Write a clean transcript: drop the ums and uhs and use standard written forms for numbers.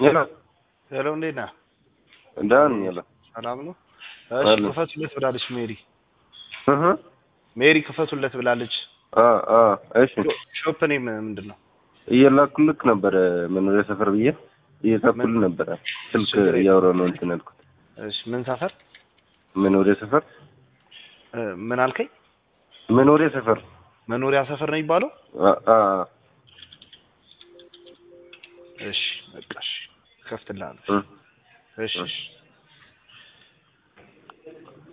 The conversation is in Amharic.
ሄሎ ሄሎ እንዴት ነህ? እንዳን ሄሎ ሰላም ነው? እሺ ክፈቱለት ብላለች ሜሪ። ሜሪ ክፈቱለት ብላለች። እሺ ሾፕ ኔም ምንድነው? እየላኩልክ ነበር መኖሪያ ሰፈር ብዬ እየላኩልህ ነበር። ስልክ እያወራሁ ነው እንትን ያልኩት። እሺ ምን ሰፈር? መኖሪያ ሰፈር። ምን አልከኝ? መኖሪያ ሰፈር ሰፈር ነው የሚባለው? እሺ በቃ እሺ ከፍትልሃለሁ። እሺ